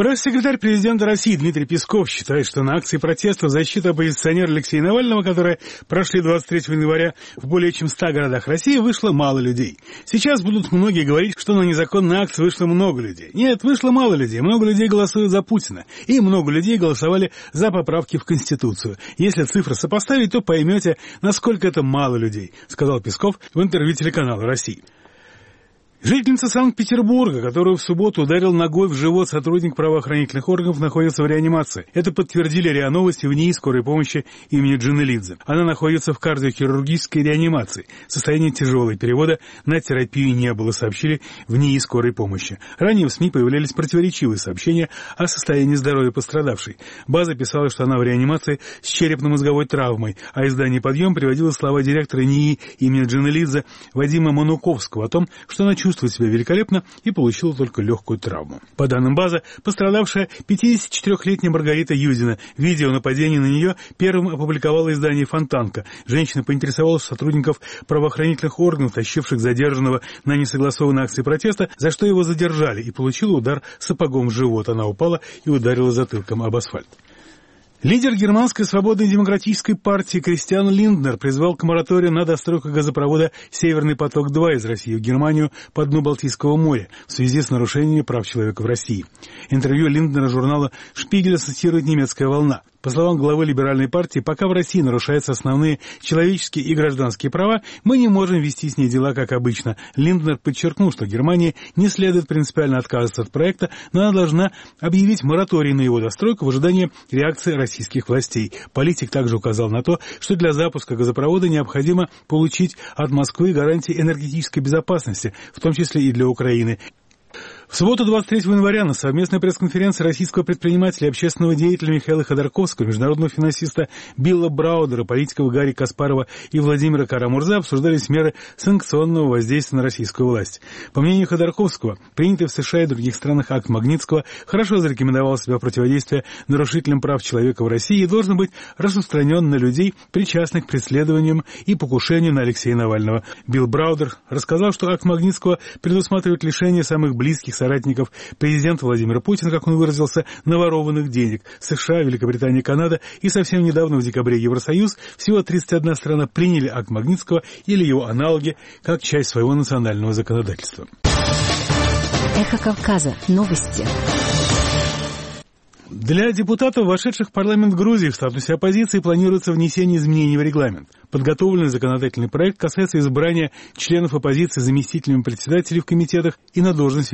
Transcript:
Пресс-секретарь президента России Дмитрий Песков считает, что на акции протеста в защиту оппозиционера Алексея Навального, которые прошли 23 января в более чем 100 городах России, вышло мало людей. Сейчас будут многие говорить, что на незаконные акции вышло много людей. Нет, вышло мало людей. Много людей голосуют за Путина. И много людей голосовали за поправки в Конституцию. Если цифры сопоставить, то поймете, насколько это мало людей, сказал Песков в интервью телеканалу «Россия». Жительница Санкт-Петербурга, которую в субботу ударил ногой в живот сотрудник правоохранительных органов, находится в реанимации. Это подтвердили РИА Новости в НИИ скорой помощи имени Джанелидзе. Она находится в кардиохирургической реанимации. Состояние тяжелое, перевода на терапию не было, сообщили в НИИ скорой помощи. Ранее в СМИ появлялись противоречивые сообщения о состоянии здоровья пострадавшей. База писала, что она в реанимации с черепно-мозговой травмой, а издание «Подъем» приводило слова директора НИИ имени Джанелидзе Вадима Мануковского о том, что она чувствует себя великолепно и получила только легкую травму. По данным базы, пострадавшая 54-летняя Маргарита Юдина. Видео нападения на нее первым опубликовало издание «Фонтанка». Женщина поинтересовалась у сотрудников правоохранительных органов, тащивших задержанного на несогласованной акции протеста, за что его задержали, и получила удар сапогом в живот. Она упала и ударила затылком об асфальт. Лидер германской свободной демократической партии Кристиан Линднер призвал к мораторию на достройку газопровода «Северный поток-2» из России в Германию по дну Балтийского моря в связи с нарушениями прав человека в России. Интервью Линднера журнала «Шпигеля» цитирует немецкая «Волна». По словам главы либеральной партии, пока в России нарушаются основные человеческие и гражданские права, мы не можем вести с ней дела как обычно. Линднер подчеркнул, что Германии не следует принципиально отказываться от проекта, но она должна объявить мораторий на его достройку в ожидании реакции российских властей. Политик также указал на то, что для запуска газопровода необходимо получить от Москвы гарантии энергетической безопасности, в том числе и для Украины. В субботу 23 января на совместной пресс-конференции российского предпринимателя и общественного деятеля Михаила Ходорковского, международного финансиста Билла Браудера, политиков Гарри Каспарова и Владимира Кара-Мурза обсуждались меры санкционного воздействия на российскую власть. По мнению Ходорковского, принятый в США и других странах акт Магнитского хорошо зарекомендовал себя в противодействии нарушителям прав человека в России и должен быть распространен на людей, причастных к преследованиям и покушению на Алексея Навального. Билл Браудер рассказал, что акт Магнитского предусматривает лишение самых близких соратников президента Владимира Путина, как он выразился, наворованных денег. США, Великобритания, Канада и совсем недавно, в декабре, Евросоюз, всего 31 страна приняли акт Магнитского или его аналоги как часть своего национального законодательства. Эхо Кавказа. Новости. Для депутатов, вошедших в парламент Грузии в статусе оппозиции, планируется внесение изменений в регламент. Подготовленный законодательный проект касается избрания членов оппозиции заместителями председателей в комитетах и на должность